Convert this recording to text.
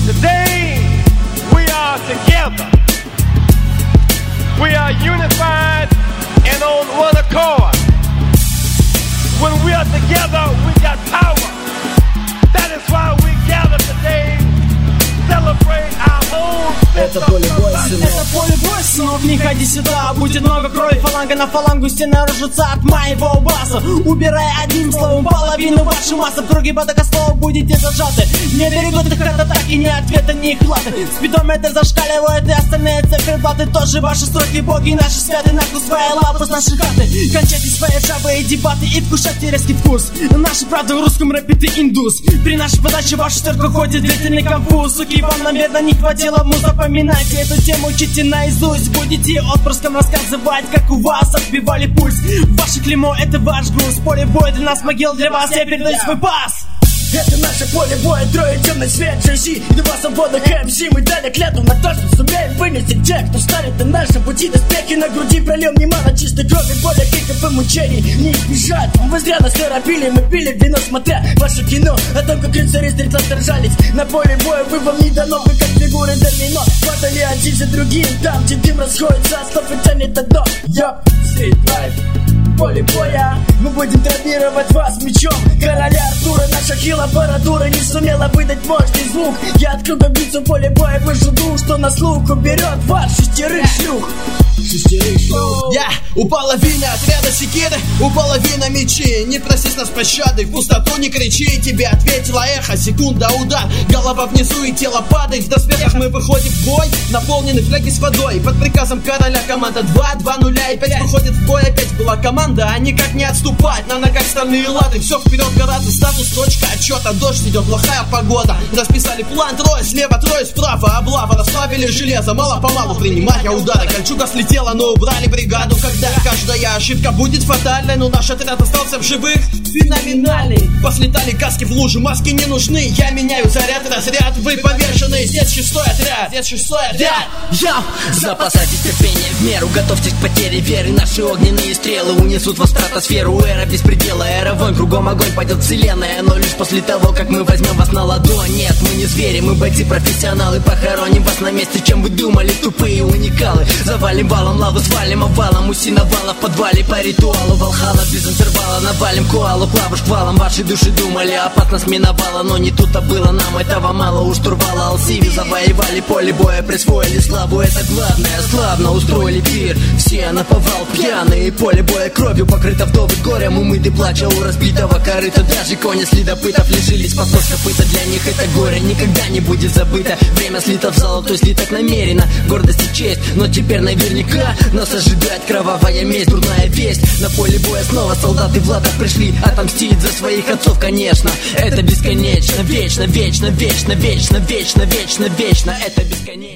Today we are together. We are unified and on one accord. When we are together, we got power. That is why we gather today. Celebrate our own. Это поле боя, сынок, не ходи сюда. Будет много крови, фаланга на фалангу, стена рушится от моего баса. Убирая одним словом половину вашей массы. В круге слова будете зажаты. Не берегут их от атаки, ни ответа, ни хваты. Спидометр зашкаливает, и остальные циферблаты тоже ваши строки. Боги наши святы, нахуй свои лапы с нашей хаты. Кончайте свои жабы и дебаты и вкушайте резкий вкус. Наша правда в русском рэпе ты индус. При нашей подаче вашу стерку ходит длительный конфуз. Суки, вам, наверное, не хватило му. Запоминайте эту тему, учите наизусть. Будете отпрыском рассказывать, как у вас отбивали пульс. Ваше клеймо, это ваш груз. Поле боя для нас, могил для вас. Я передаю свой пас. Это наше поле боя, трое темный свет, Джей-Зи и два свободных МС. Мы дали клятву на то, что сумеем вынести тех, кто станет на нашем пути. Доспехи на груди, прольем немало чистой крови, боли, криков и мучений не избежать. Вы зря нас торопили, мы пили вино, смотря ваше кино о том, как рыцари стрельца сражались. На поле боя вы вам не дано, вы как фигуры домино. Падали один за другим, там, где дым расходится, стоп и тянет до дно. Street Life, поле боя. Мы будем травмировать вас мечом короля Артура. Наша хил-аппаратура не сумела выдать мощный звук. Я открыл добиться поле боя, выжду, что на слух уберет ваш шестерых шлюх. Я у половины отряда секиры, у половины мечи. Не просись нас пощады, в пустоту не кричи. Тебе ответила эхо, секунда, удар. Голова внизу и тело падает. В доспехах мы выходим в бой, наполнены фляги с водой. Под приказом короля команда 2-2-0 и 5 выходит в бой. Опять была команда, а никак не отступать. На ногах стальные лады, все вперед гораздо. Статус, точка отчета, дождь идет, плохая погода. Расписали план, трое слева, трое справа. Облава, расслабили железо, мало-помалу принимая удары. Кольчуга слетела, но убрали бригаду. Когда каждая ошибка будет фатальной, но наш отряд остался в живых. Феноменальный. Послетали каски в лужи, маски не нужны. Я меняю заряд, разряд, вы повешенные. Здесь шестой отряд, здесь шестой отряд. Запасайтесь терпением в меру, готовьтесь к потере веры. Наши огненные стрелы унесут вас в стратосферу. Эра беспредела, эра войн, кругом огонь, пойдет вселенная. Но лишь после того, как мы возьмем вас на ладонь. Нет, мы не звери, мы бойцы-профессионалы. Похороним вас на месте, чем вы думали, тупые уникалы. Завалим валом, лаву свалим обвалом. Усиновала в подвале по ритуалу. Волхала без интервала, навалим коалу, плаву шквалом. Ваши души думали, опасность миновала. Но не тут-то было, нам этого мало. У штурвала Алсиви завоевали поле боя, присвоили славу, это главное. Славно устроили пир, все наповал пьяные. Поле боя кровью покрыто вдовы горем. Умыты плача у разбитого корыта. Даже кони следопытов лишились подкос копыта. Для них это горе никогда не будет забыто. Время слито в золотой слиток намеренно. Гордость и честь, но теперь наверняка нас ожидает кровавая месть, дурная весть. На поле боя снова солдаты в латах пришли отомстить за своих отцов, конечно. Это бесконечно, вечно, вечно, вечно, вечно, вечно, вечно, вечно. Это бесконечно.